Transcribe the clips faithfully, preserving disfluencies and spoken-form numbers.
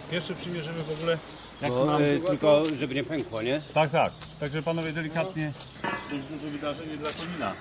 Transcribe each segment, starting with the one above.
Pierwsze przymierzymy w ogóle, jak Bo, nam... y, tylko żeby nie pękło, nie? Tak, tak. Także panowie delikatnie, dość duże wydarzenie dla Konina.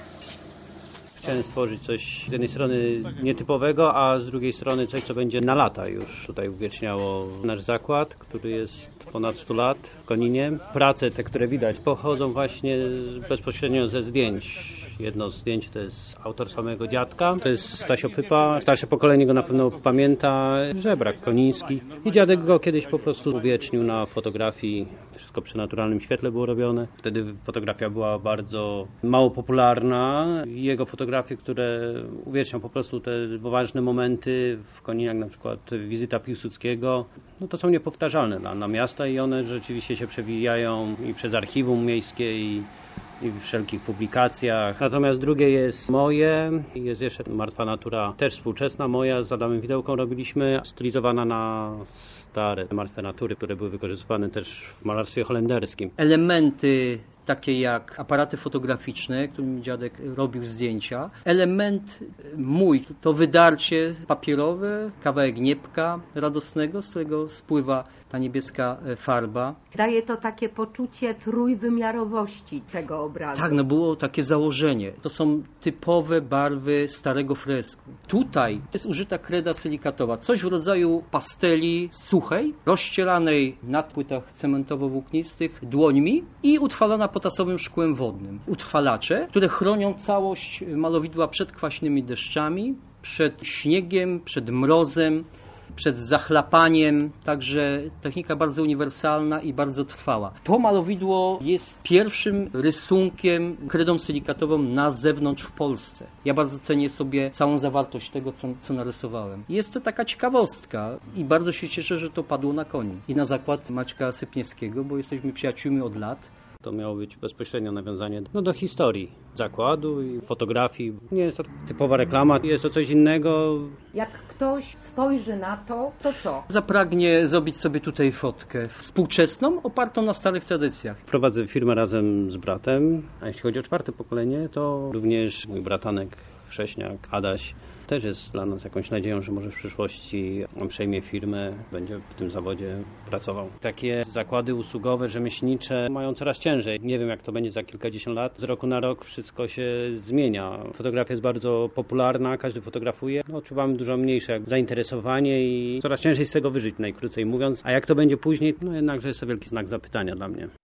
Chciałem stworzyć coś z jednej strony nietypowego, a z drugiej strony coś, co będzie na lata już. Tutaj uwieczniało nasz zakład, który jest ponad stu lat w Koninie. Prace te, które widać, pochodzą właśnie bezpośrednio ze zdjęć. Jedno z zdjęć to jest autorstwa mojego dziadka, to jest Stasio Pypa. Starsze pokolenie go na pewno pamięta, żebrak koniński. I dziadek go kiedyś po prostu uwiecznił na fotografii. Wszystko przy naturalnym świetle było robione. Wtedy fotografia była bardzo mało popularna. Jego fotografie, które uwiecznią po prostu te ważne momenty w Koninach, na przykład wizyta Piłsudskiego, no to są niepowtarzalne dla, dla miasta i one rzeczywiście się przewijają i przez archiwum miejskie i i w wszelkich publikacjach. Natomiast drugie jest moje, jest jeszcze Martwa Natura, też współczesna moja, z Adamem Widełką robiliśmy, stylizowana na stare martwe natury, które były wykorzystywane też w malarstwie holenderskim. Elementy takie jak aparaty fotograficzne, którymi dziadek robił zdjęcia. Element mój to wydarcie papierowe, kawałek niebka radosnego, z którego spływa ta niebieska farba. Daje to takie poczucie trójwymiarowości tego obrazu. Tak, no było takie założenie. To są typowe barwy starego fresku. Tutaj jest użyta kreda silikatowa, coś w rodzaju pasteli suchej, rozścielanej na płytach cementowo-włóknistych dłońmi i utrwalona potasowym szkłem wodnym. Utrwalacze, które chronią całość malowidła przed kwaśnymi deszczami, przed śniegiem, przed mrozem, przed zachlapaniem, także technika bardzo uniwersalna i bardzo trwała. To malowidło jest pierwszym rysunkiem kredą silikatową na zewnątrz w Polsce. Ja bardzo cenię sobie całą zawartość tego, co, co narysowałem. Jest to taka ciekawostka i bardzo się cieszę, że to padło na koni. I na zakład Maćka Sypniewskiego, bo jesteśmy przyjaciółmi od lat. To miało być bezpośrednio nawiązanie no, do historii zakładu i fotografii. Nie jest to typowa reklama, jest to coś innego. Jak ktoś spojrzy na to, to co? Zapragnie zrobić sobie tutaj fotkę współczesną, opartą na starych tradycjach. Prowadzę firmę razem z bratem, a jeśli chodzi o czwarte pokolenie, to również mój bratanek Wrześniak, Adaś, też jest dla nas jakąś nadzieją, że może w przyszłości on przejmie firmę, będzie w tym zawodzie pracował. Takie zakłady usługowe, rzemieślnicze mają coraz ciężej. Nie wiem, jak to będzie za kilkadziesiąt lat. Z roku na rok wszystko się zmienia. Fotografia jest bardzo popularna, każdy fotografuje. No, odczuwamy dużo mniejsze zainteresowanie i coraz ciężej z tego wyżyć, najkrócej mówiąc. A jak to będzie później? No jednakże jest to wielki znak zapytania dla mnie.